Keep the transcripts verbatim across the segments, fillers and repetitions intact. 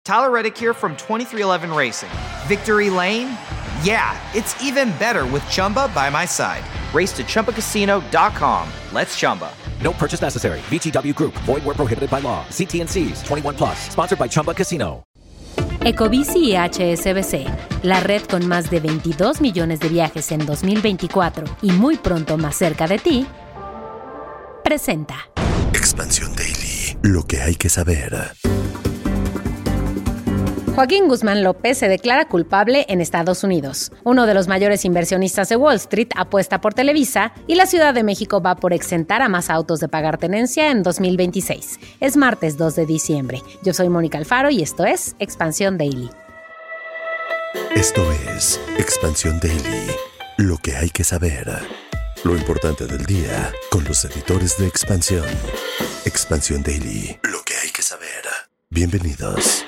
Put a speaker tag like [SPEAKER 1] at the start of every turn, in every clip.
[SPEAKER 1] Tyler Reddick here from twenty-three eleven Racing. Victory Lane? Yeah, it's even better with Chumba by my side. Race to Chumba Casino dot com. Let's Chumba.
[SPEAKER 2] No purchase necessary. V G W Group. Void where prohibited by law. C T and C's. twenty-one plus. Sponsored by Chumba Casino.
[SPEAKER 3] Ecobici y H S B C, la red con más de veintidós millones de viajes en dos mil veinticuatro y muy pronto más cerca de ti, presenta
[SPEAKER 4] Expansión Daily. Lo que hay que saber.
[SPEAKER 3] Joaquín Guzmán López se declara culpable en Estados Unidos. Uno de los mayores inversionistas de Wall Street apuesta por Televisa y la Ciudad de México va por exentar a más autos de pagar tenencia en dos mil veintiséis. Es martes dos de diciembre. Yo soy Mónica Alfaro y esto es Expansión Daily.
[SPEAKER 4] Esto es Expansión Daily. Lo que hay que saber. Lo importante del día con los editores de Expansión. Expansión Daily. Lo que hay que saber. Bienvenidos.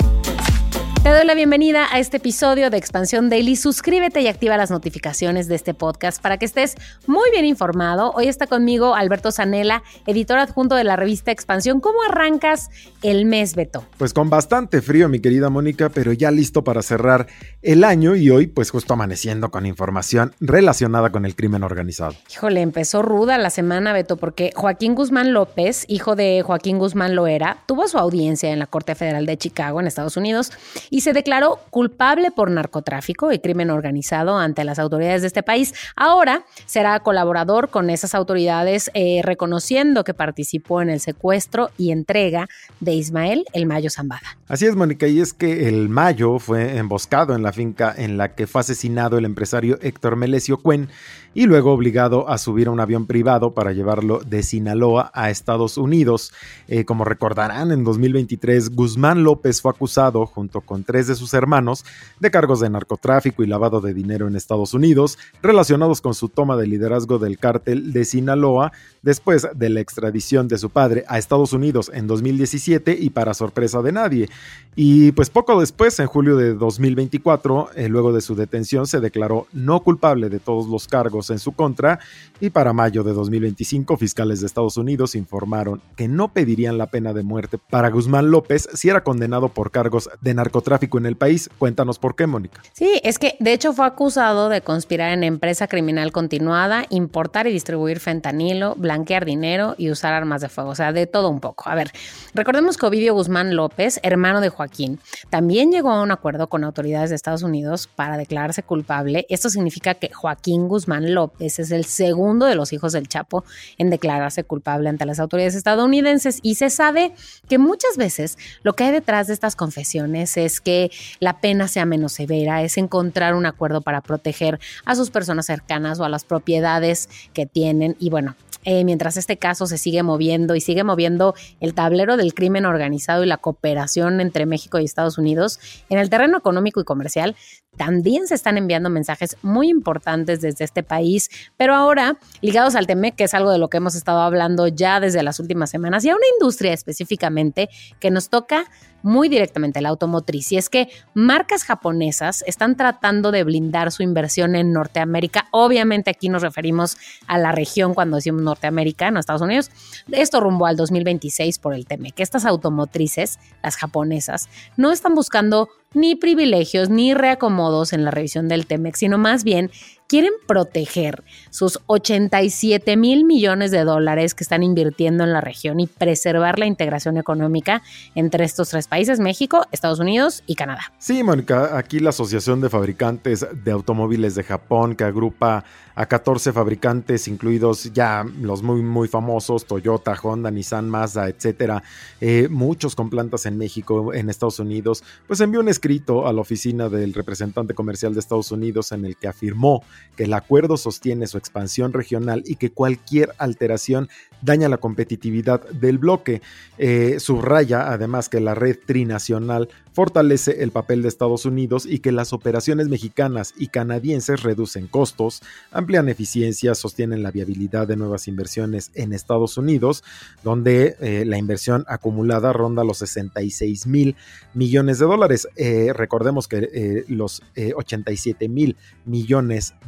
[SPEAKER 3] Te doy la bienvenida a este episodio de Expansión Daily. Suscríbete y activa las notificaciones de este podcast para que estés muy bien informado. Hoy está conmigo Alberto Zanella, editor adjunto de la revista Expansión. ¿Cómo arrancas el mes, Beto?
[SPEAKER 5] Pues con bastante frío, mi querida Mónica, pero ya listo para cerrar el año y hoy pues justo amaneciendo con información relacionada con el crimen organizado.
[SPEAKER 3] Híjole, empezó ruda la semana, Beto, porque Joaquín Guzmán López, hijo de Joaquín Guzmán Loera, tuvo su audiencia en la Corte Federal de Chicago, en Estados Unidos, y se declaró culpable por narcotráfico y crimen organizado ante las autoridades de este país. Ahora será colaborador con esas autoridades, eh, reconociendo que participó en el secuestro y entrega de Ismael El Mayo Zambada.
[SPEAKER 5] Así es, Mónica, y es que el Mayo fue emboscado en la finca en la que fue asesinado el empresario Héctor Melesio Cuen y luego obligado a subir a un avión privado para llevarlo de Sinaloa a Estados Unidos. Eh, como recordarán, en dos mil veintitrés Guzmán López fue acusado, junto con tres de sus hermanos, de cargos de narcotráfico y lavado de dinero en Estados Unidos, relacionados con su toma de liderazgo del cártel de Sinaloa, después de la extradición de su padre a Estados Unidos en dos mil diecisiete y para sorpresa de nadie. Y pues poco después, en julio de dos mil veinticuatro, eh, luego de su detención, se declaró no culpable de todos los cargos en su contra, y para mayo de dos mil veinticinco, fiscales de Estados Unidos informaron que no pedirían la pena de muerte para Guzmán López si era condenado por cargos de narcotráfico en el país. Cuéntanos por qué, Mónica.
[SPEAKER 3] Sí, es que de hecho fue acusado de conspirar en empresa criminal continuada, importar y distribuir fentanilo, blanquear dinero y usar armas de fuego, o sea, de todo un poco. A ver, recordemos que Ovidio Guzmán López, hermano de Joaquín, también llegó a un acuerdo con autoridades de Estados Unidos para declararse culpable. Esto significa que Joaquín Guzmán López es el segundo de los hijos del Chapo en declararse culpable ante las autoridades estadounidenses, y se sabe que muchas veces lo que hay detrás de estas confesiones es que la pena sea menos severa, es encontrar un acuerdo para proteger a sus personas cercanas o a las propiedades que tienen. Y bueno, Eh, mientras este caso se sigue moviendo y sigue moviendo el tablero del crimen organizado y la cooperación entre México y Estados Unidos, en el terreno económico y comercial también se están enviando mensajes muy importantes desde este país, pero ahora ligados al T-MEC, que es algo de lo que hemos estado hablando ya desde las últimas semanas, y a una industria específicamente que nos toca muy directamente, la automotriz. Y es que marcas japonesas están tratando de blindar su inversión en Norteamérica. Obviamente aquí nos referimos a la región cuando decimos Norteamérica, no Estados Unidos. Esto rumbo al dos mil veintiséis por el T-MEC. Estas automotrices, las japonesas, no están buscando ni privilegios ni reacomodos en la revisión del T-MEC, sino más bien quieren proteger sus ochenta y siete mil millones de dólares que están invirtiendo en la región y preservar la integración económica entre estos tres países, México, Estados Unidos y Canadá.
[SPEAKER 5] Sí, Mónica, aquí la Asociación de Fabricantes de Automóviles de Japón, que agrupa a catorce fabricantes, incluidos ya los muy, muy famosos, Toyota, Honda, Nissan, Mazda, etcétera, eh, muchos con plantas en México, en Estados Unidos, pues envió un escrito a la oficina del representante comercial de Estados Unidos en el que afirmó que el acuerdo sostiene su expansión regional y que cualquier alteración daña la competitividad del bloque. Eh, subraya además que la red trinacional fortalece el papel de Estados Unidos y que las operaciones mexicanas y canadienses reducen costos, amplían eficiencia, sostienen la viabilidad de nuevas inversiones en Estados Unidos, donde eh, la inversión acumulada ronda los sesenta y seis mil millones de dólares. Eh, recordemos que eh, los eh, ochenta y siete mil millones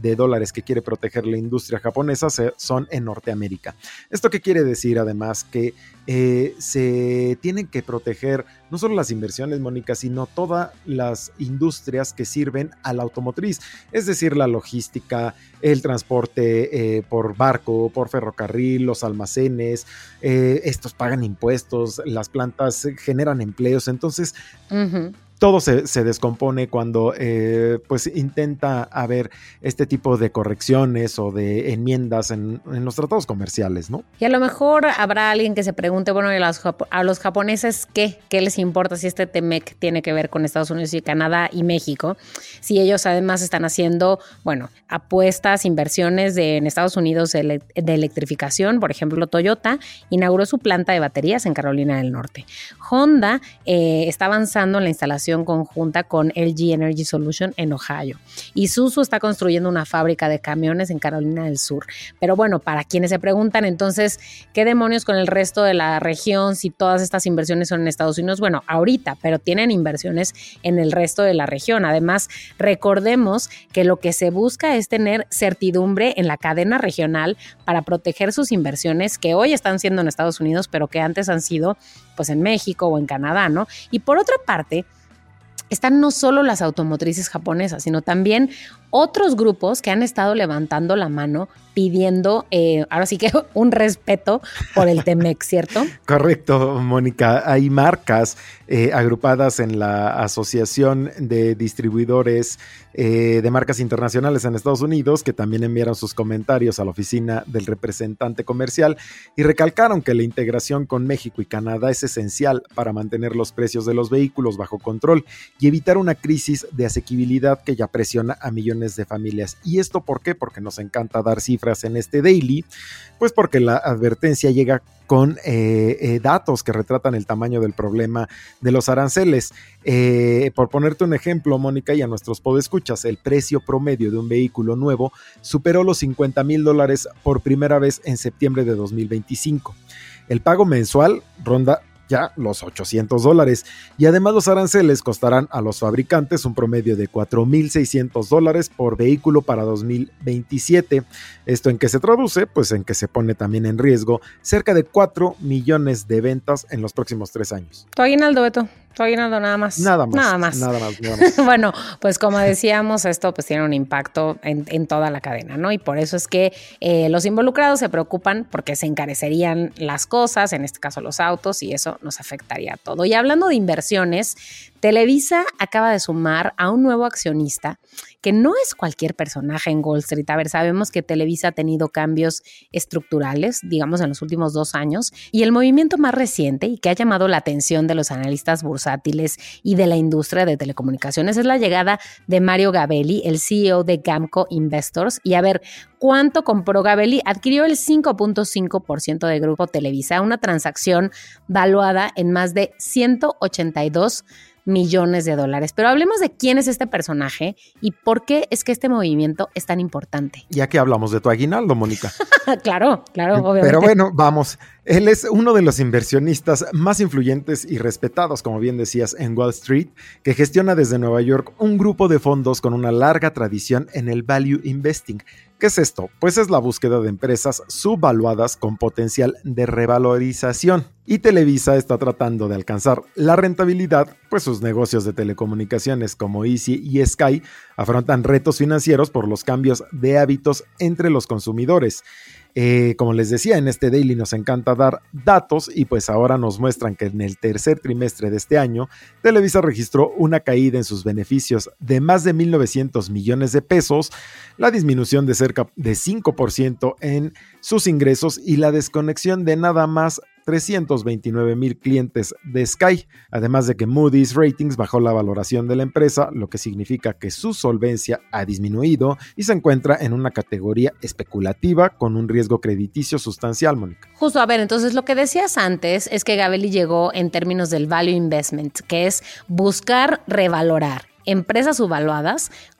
[SPEAKER 5] de dólares que quiere proteger la industria japonesa son en Norteamérica. ¿Esto qué quiere decir? Además que eh, se tienen que proteger no solo las inversiones, Mónica, sino todas las industrias que sirven a la automotriz, es decir, la logística, el transporte eh, por barco, por ferrocarril, los almacenes, eh, estos pagan impuestos, las plantas generan empleos, entonces uh-huh. todo se, se descompone cuando eh, pues intenta haber este tipo de correcciones o de enmiendas en, en los tratados comerciales, ¿no?
[SPEAKER 3] Y a lo mejor habrá alguien que se pregunte, bueno, ¿y a los, a los japoneses qué? ¿Qué les importa si este T M E C tiene que ver con Estados Unidos y Canadá y México? Si ellos además están haciendo, bueno, apuestas, inversiones de, en Estados Unidos de, de electrificación. Por ejemplo, Toyota inauguró su planta de baterías en Carolina del Norte. Honda eh, está avanzando en la instalación conjunta con L G Energy Solution en Ohio. Isuzu está construyendo una fábrica de camiones en Carolina del Sur. Pero bueno, para quienes se preguntan entonces, ¿qué demonios con el resto de la región si todas estas inversiones son en Estados Unidos? Bueno, ahorita, pero tienen inversiones en el resto de la región. Además, recordemos que lo que se busca es tener certidumbre en la cadena regional para proteger sus inversiones que hoy están siendo en Estados Unidos, pero que antes han sido pues en México o en Canadá, ¿no? Y por otra parte, están no solo las automotrices japonesas, sino también otros grupos que han estado levantando la mano pidiendo, eh, ahora sí que un respeto por el T M E C, ¿cierto?
[SPEAKER 5] Correcto, Mónica. Hay marcas eh, agrupadas en la Asociación de Distribuidores eh, de Marcas Internacionales en Estados Unidos que también enviaron sus comentarios a la oficina del representante comercial y recalcaron que la integración con México y Canadá es esencial para mantener los precios de los vehículos bajo control y evitar una crisis de asequibilidad que ya presiona a millones de familias. ¿Y esto por qué? Porque nos encanta dar cifras en este daily, pues porque la advertencia llega con eh, eh, datos que retratan el tamaño del problema de los aranceles. Eh, por ponerte un ejemplo, Mónica, y a nuestros podescuchas, el precio promedio de un vehículo nuevo superó los cincuenta mil dólares por primera vez en septiembre de dos mil veinticinco. El pago mensual ronda ya los ochocientos dólares y además los aranceles costarán a los fabricantes un promedio de cuatro mil seiscientos dólares por vehículo para dos mil veintisiete. ¿Esto en qué se traduce? Pues en que se pone también en riesgo cerca de cuatro millones de ventas en los próximos tres años.
[SPEAKER 3] Tu aguinaldo, Beto. Tu aguinaldo nada más.
[SPEAKER 5] Nada más.
[SPEAKER 3] Nada más.
[SPEAKER 5] Nada más, nada más.
[SPEAKER 3] Bueno, pues como decíamos, esto pues tiene un impacto en, en toda la cadena, ¿no? Y por eso es que eh, los involucrados se preocupan porque se encarecerían las cosas, en este caso los autos, y eso nos afectaría a todo. Y hablando de inversiones, Televisa acaba de sumar a un nuevo accionista que no es cualquier personaje en Wall Street. A ver, sabemos que Televisa ha tenido cambios estructurales, digamos, en los últimos dos años, y el movimiento más reciente y que ha llamado la atención de los analistas bursátiles y de la industria de telecomunicaciones es la llegada de Mario Gabelli, el C E O de Gamco Investors. Y a ver, ¿cuánto compró Gabelli? Adquirió el cinco punto cinco por ciento de Grupo Televisa, una transacción valuada en más de ciento ochenta y dos millones de dólares. Pero hablemos de quién es este personaje y por qué es que este movimiento es tan importante.
[SPEAKER 5] Ya que hablamos de tu aguinaldo, Mónica.
[SPEAKER 3] Claro, claro, obviamente.
[SPEAKER 5] Pero bueno, vamos. Él es uno de los inversionistas más influyentes y respetados, como bien decías, en Wall Street, que gestiona desde Nueva York un grupo de fondos con una larga tradición en el value investing. ¿Qué es esto? Pues es la búsqueda de empresas subvaluadas con potencial de revalorización. Y Televisa está tratando de alcanzar la rentabilidad, pues sus negocios de telecomunicaciones como Easy y Sky afrontan retos financieros por los cambios de hábitos entre los consumidores. Eh, como les decía, en este daily nos encanta dar datos y pues ahora nos muestran que en el tercer trimestre de este año, Televisa registró una caída en sus beneficios de más de mil novecientos millones de pesos, la disminución de cerca de cinco por ciento en sus ingresos y la desconexión de nada más trescientos veintinueve mil clientes de Sky, además de que Moody's Ratings bajó la valoración de la empresa, lo que significa que su solvencia ha disminuido y se encuentra en una categoría especulativa con un riesgo crediticio sustancial, Mónica.
[SPEAKER 3] Justo, a ver, entonces lo que decías antes es que Gabelli llegó en términos del value investment, que es buscar revalorar empresas subvaluadas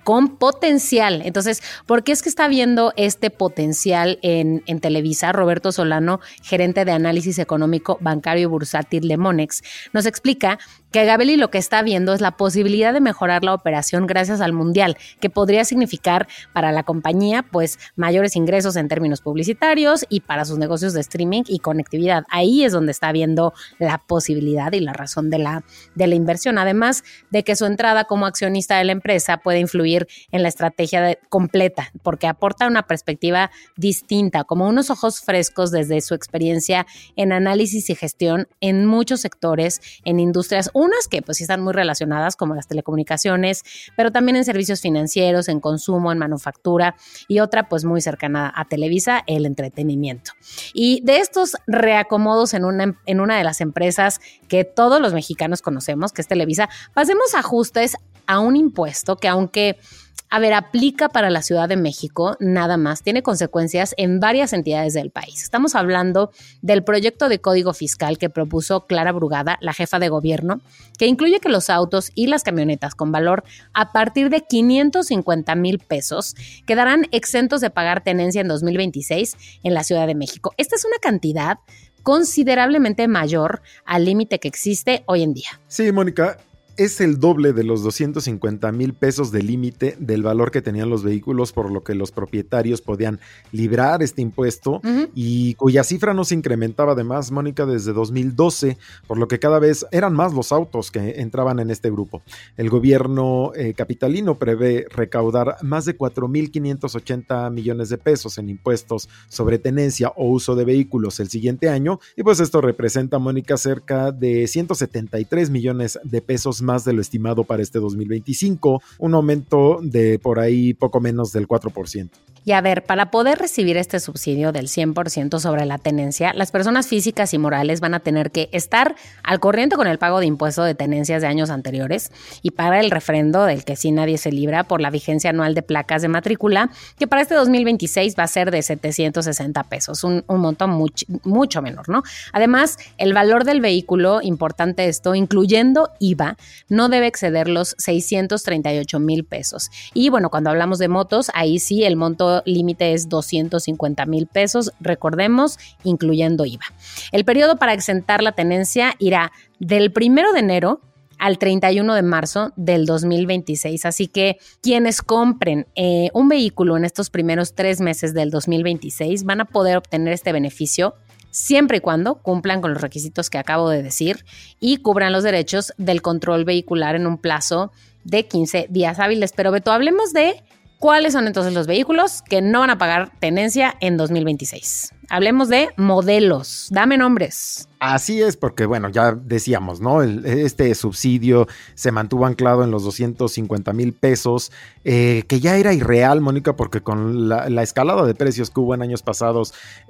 [SPEAKER 3] con potencial. Entonces, ¿por qué es que está viendo este potencial en, en Televisa? Roberto Solano, gerente de análisis económico, bancario y bursátil de Monex, nos explica que Gabelli lo que está viendo es la posibilidad de mejorar la operación gracias al Mundial, que podría significar para la compañía pues mayores ingresos en términos publicitarios y para sus negocios de streaming y conectividad. Ahí es donde está viendo la posibilidad y la razón de la, de la inversión, además de que su entrada como accionista de la empresa puede influir en la estrategia de, completa, porque aporta una perspectiva distinta, como unos ojos frescos desde su experiencia en análisis y gestión en muchos sectores, en industrias, unas que pues sí están muy relacionadas como las telecomunicaciones, pero también en servicios financieros, en consumo, en manufactura, y otra pues muy cercana a Televisa, el entretenimiento. Y de estos reacomodos en una, en una de las empresas que todos los mexicanos conocemos, que es Televisa, pasemos a ajustes a un impuesto que, aunque a ver, aplica para la Ciudad de México, nada más, tiene consecuencias en varias entidades del país. Estamos hablando del proyecto de código fiscal que propuso Clara Brugada, la jefa de gobierno, que incluye que los autos y las camionetas con valor a partir de quinientos cincuenta mil pesos quedarán exentos de pagar tenencia en dos mil veintiséis en la Ciudad de México. Esta es una cantidad considerablemente mayor al límite que existe hoy en día.
[SPEAKER 5] Sí, Mónica. Es el doble de los doscientos cincuenta mil pesos de límite del valor que tenían los vehículos, por lo que los propietarios podían librar este impuesto, uh-huh. y cuya cifra no se incrementaba además, Mónica, desde dos mil doce, por lo que cada vez eran más los autos que entraban en este grupo. El gobierno eh, capitalino prevé recaudar más de cuatro mil quinientos ochenta millones de pesos en impuestos sobre tenencia o uso de vehículos el siguiente año, y pues esto representa, Mónica, cerca de ciento setenta y tres millones de pesos más de lo estimado para este dos mil veinticinco, un aumento de por ahí poco menos del cuatro por ciento.
[SPEAKER 3] Y a ver, para poder recibir este subsidio del cien por ciento sobre la tenencia, las personas físicas y morales van a tener que estar al corriente con el pago de impuesto de tenencias de años anteriores y pagar el refrendo del que sí nadie se libra por la vigencia anual de placas de matrícula, que para este dos mil veintiséis va a ser de setecientos sesenta pesos, un, un monto much, mucho menor, ¿no? Además, el valor del vehículo, importante esto, incluyendo I V A, no debe exceder los seiscientos treinta y ocho mil pesos. Y bueno, cuando hablamos de motos, ahí sí el monto límite es doscientos cincuenta mil pesos, recordemos, incluyendo I V A. El periodo para exentar la tenencia irá del primero de enero al treinta y uno de marzo del dos mil veintiséis, así que quienes compren eh, un vehículo en estos primeros tres meses del dos mil veintiséis van a poder obtener este beneficio siempre y cuando cumplan con los requisitos que acabo de decir y cubran los derechos del control vehicular en un plazo de quince días hábiles. Pero Beto, hablemos de cuáles son entonces los vehículos que no van a pagar tenencia en dos mil veintiséis. Hablemos de modelos. Dame nombres.
[SPEAKER 5] Así es, porque bueno, ya decíamos, ¿no? El, este subsidio se mantuvo anclado en los doscientos cincuenta mil pesos, eh, que ya era irreal, Mónica, porque con la, la escalada de precios que hubo en años pasados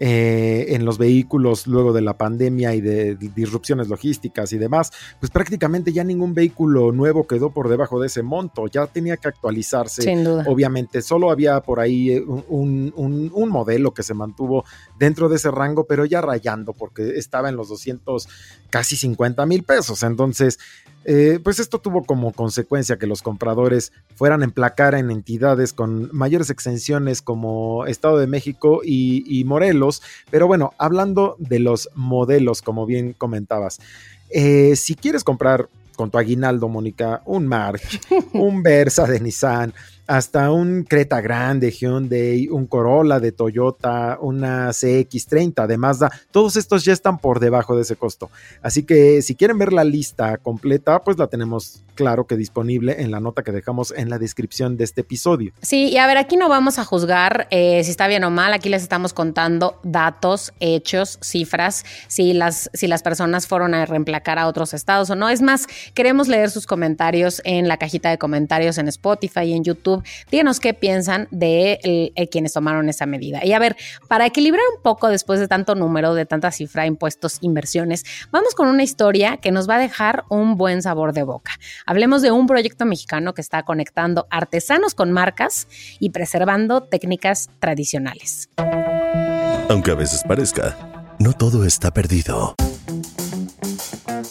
[SPEAKER 5] eh, en los vehículos luego de la pandemia y de disrupciones logísticas y demás, pues prácticamente ya ningún vehículo nuevo quedó por debajo de ese monto, ya tenía que actualizarse.
[SPEAKER 3] Sin duda.
[SPEAKER 5] Obviamente, solo había por ahí un, un, un modelo que se mantuvo dentro de ese rango, pero ya rayando, porque estaba en los doscientos, casi cincuenta mil pesos. Entonces, eh, pues esto tuvo como consecuencia que los compradores fueran a emplacar en entidades con mayores exenciones como Estado de México y, y Morelos. Pero bueno, hablando de los modelos, como bien comentabas, eh, si quieres comprar con tu aguinaldo, Mónica, un March, un Versa de Nissan, hasta un Creta Grande, Hyundai, un Corolla de Toyota, una C X treinta de Mazda, todos estos ya están por debajo de ese costo. Así que si quieren ver la lista completa, pues la tenemos claro que disponible en la nota que dejamos en la descripción de este episodio.
[SPEAKER 3] Sí, y a ver, aquí no vamos a juzgar eh, si está bien o mal, aquí les estamos contando datos, hechos, cifras, si las, si las personas fueron a reemplacar a otros estados o no. Es más, queremos leer sus comentarios en la cajita de comentarios en Spotify y en YouTube. Díganos qué piensan de el, el, quienes tomaron esa medida. Y a ver, para equilibrar un poco después de tanto número, de tanta cifra, impuestos, inversiones, vamos con una historia que nos va a dejar un buen sabor de boca. Hablemos de un proyecto mexicano que está conectando artesanos con marcas y preservando técnicas tradicionales.
[SPEAKER 4] Aunque a veces parezca, no todo está perdido.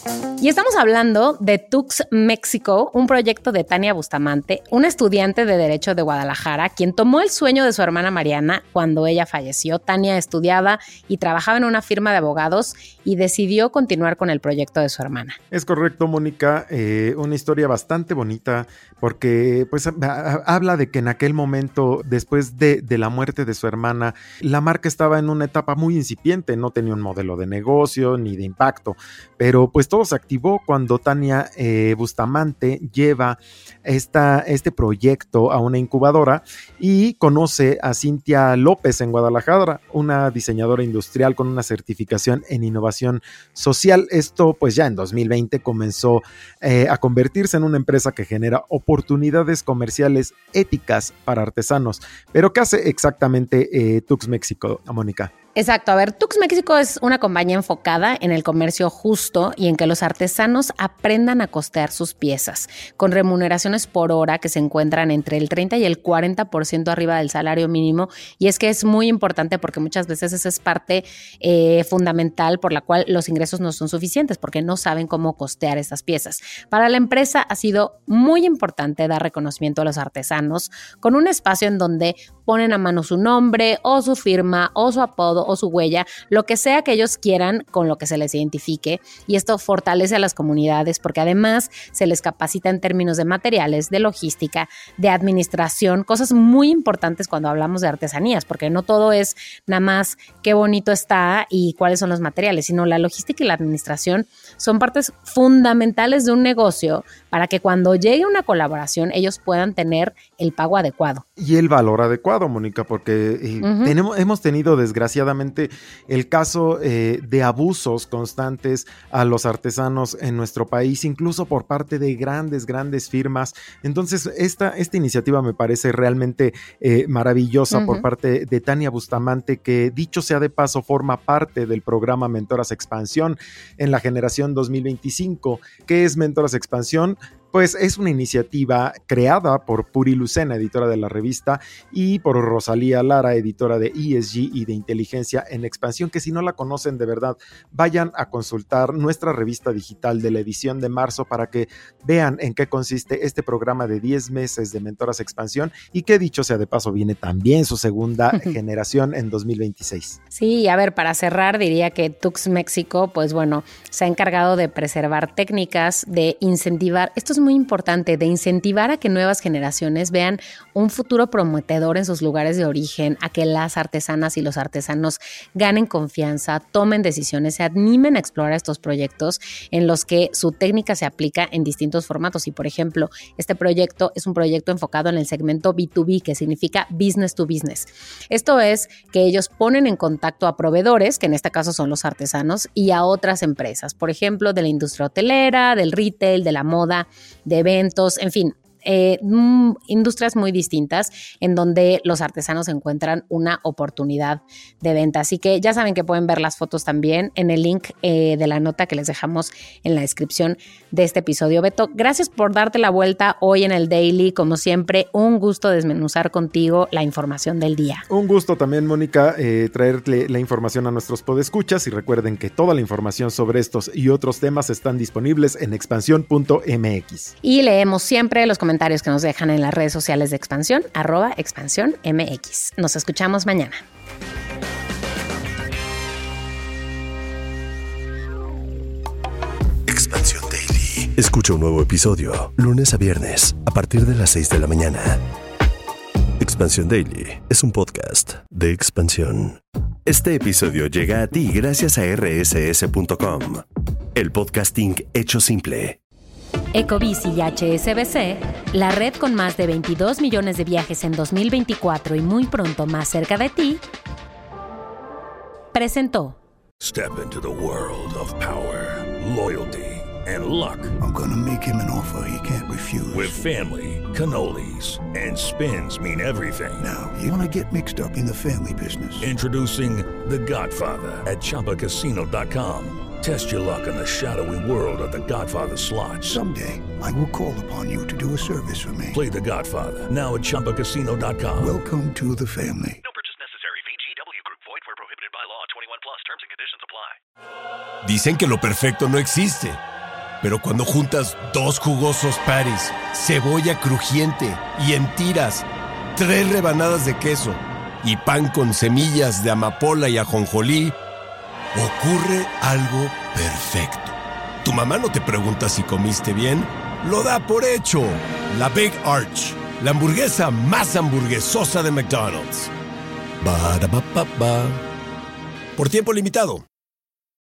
[SPEAKER 3] Y estamos hablando de Tux México, un proyecto de Tania Bustamante, una estudiante de Derecho de Guadalajara, quien tomó el sueño de su hermana Mariana cuando ella falleció. Tania estudiaba y trabajaba en una firma de abogados y decidió continuar con el proyecto de su hermana.
[SPEAKER 5] Es correcto, Mónica, eh, una historia bastante bonita porque pues habla de que en aquel momento, después de, de la muerte de su hermana, la marca estaba en una etapa muy incipiente, no tenía un modelo de negocio ni de impacto, pero pues todo se activó cuando Tania eh, Bustamante lleva esta, este proyecto a una incubadora y conoce a Cintia López en Guadalajara, una diseñadora industrial con una certificación en innovación social. Esto pues ya en dos mil veinte comenzó eh, a convertirse en una empresa que genera oportunidades comerciales éticas para artesanos. Pero ¿qué hace exactamente eh, Tux México, Mónica?
[SPEAKER 3] Exacto, a ver, Tux México es una compañía enfocada en el comercio justo y en que los artesanos aprendan a costear sus piezas, con remuneraciones por hora que se encuentran entre el treinta y el cuarenta por ciento arriba del salario mínimo, y es que es muy importante porque muchas veces esa es parte eh, fundamental por la cual los ingresos no son suficientes, porque no saben cómo costear estas piezas. Para la empresa ha sido muy importante dar reconocimiento a los artesanos con un espacio en donde ponen a mano su nombre o su firma o su apodo o su huella, lo que sea que ellos quieran con lo que se les identifique, y esto fortalece a las comunidades porque además se les capacita en términos de materiales, de logística, de administración, cosas muy importantes cuando hablamos de artesanías, porque no todo es nada más qué bonito está y cuáles son los materiales, sino la logística y la administración son partes fundamentales de un negocio para que cuando llegue una colaboración ellos puedan tener el pago adecuado.
[SPEAKER 5] Y el valor adecuado, Mónica, porque eh, uh-huh. tenemos, hemos tenido desgraciadamente el caso eh, de abusos constantes a los artesanos en nuestro país, incluso por parte de grandes, grandes firmas. Entonces, esta, esta iniciativa me parece realmente eh, maravillosa uh-huh. por parte de Tania Bustamante, que dicho sea de paso, forma parte del programa Mentoras Expansión en la generación dos mil veinticinco. ¿Qué es Mentoras Expansión? Pues es una iniciativa creada por Puri Lucena, editora de la revista, y por Rosalía Lara, editora de E S G y de Inteligencia en Expansión, que si no la conocen de verdad, vayan a consultar nuestra revista digital de la edición de marzo para que vean en qué consiste este programa de diez meses de Mentoras Expansión, y que dicho sea de paso viene también su segunda generación en dos mil veintiséis.
[SPEAKER 3] Sí, a ver, para cerrar diría que Tux México, pues bueno, se ha encargado de preservar técnicas, de incentivar, esto es muy importante, de incentivar a que nuevas generaciones vean un futuro prometedor en sus lugares de origen, a que las artesanas y los artesanos ganen confianza, tomen decisiones, se animen a explorar estos proyectos en los que su técnica se aplica en distintos formatos. Y por ejemplo, este proyecto es un proyecto enfocado en el segmento B dos B, que significa business to business. Esto es que ellos ponen en contacto a proveedores, que en este caso son los artesanos, y a otras empresas, por ejemplo, de la industria hotelera, del retail, de la moda, de eventos, en fin, eh, mm, industrias muy distintas en donde los artesanos encuentran una oportunidad de venta. Así que ya saben que pueden ver las fotos también en el link eh, de la nota que les dejamos en la descripción de este episodio. Beto, gracias por darte la vuelta hoy en el Daily. Como siempre, un gusto desmenuzar contigo la información del día.
[SPEAKER 5] Un gusto también, Mónica, eh, traerle la información a nuestros podescuchas, y recuerden que toda la información sobre estos y otros temas están disponibles en expansión punto m x.
[SPEAKER 3] Y leemos siempre los comentarios que nos dejan en las redes sociales de Expansión, arroba Expansión M X. Nos escuchamos mañana.
[SPEAKER 4] Expansión Daily. Escucha un nuevo episodio lunes a viernes a partir de las seis de la mañana. Expansión Daily es un podcast de Expansión. Este episodio llega a ti gracias a erre ese ese punto com, el podcasting hecho simple.
[SPEAKER 3] Ecobici y H S B C, la red con más de veintidós millones de viajes en dos mil veinticuatro y muy pronto más cerca de ti, presentó.
[SPEAKER 6] Step into the world of power, loyalty, and luck.
[SPEAKER 7] I'm gonna make him an offer he can't refuse.
[SPEAKER 6] With family, cannolis, and spins mean everything.
[SPEAKER 7] Now, you wanna get mixed up in the family business.
[SPEAKER 6] Introducing The Godfather at Chumba Casino dot com. Test your luck in the shadowy world of The Godfather slot.
[SPEAKER 7] Someday, I will call upon you to do a service for me.
[SPEAKER 6] Play The Godfather, now at Chumba Casino dot com.
[SPEAKER 7] Welcome to the family.
[SPEAKER 8] No purchase necessary. V G W Group. Void where prohibited by law. twenty-one plus. Terms and conditions apply.
[SPEAKER 9] Dicen que lo perfecto no existe, Pero cuando juntas dos jugosos patties, cebolla crujiente y en tiras, tres rebanadas de queso y pan con semillas de amapola y ajonjolí, ocurre algo perfecto. Tu mamá no te pregunta si comiste bien, lo da por hecho. La Big Arch, la hamburguesa más hamburguesosa de McDonald's. Ba-da-ba-ba-ba. Por tiempo limitado.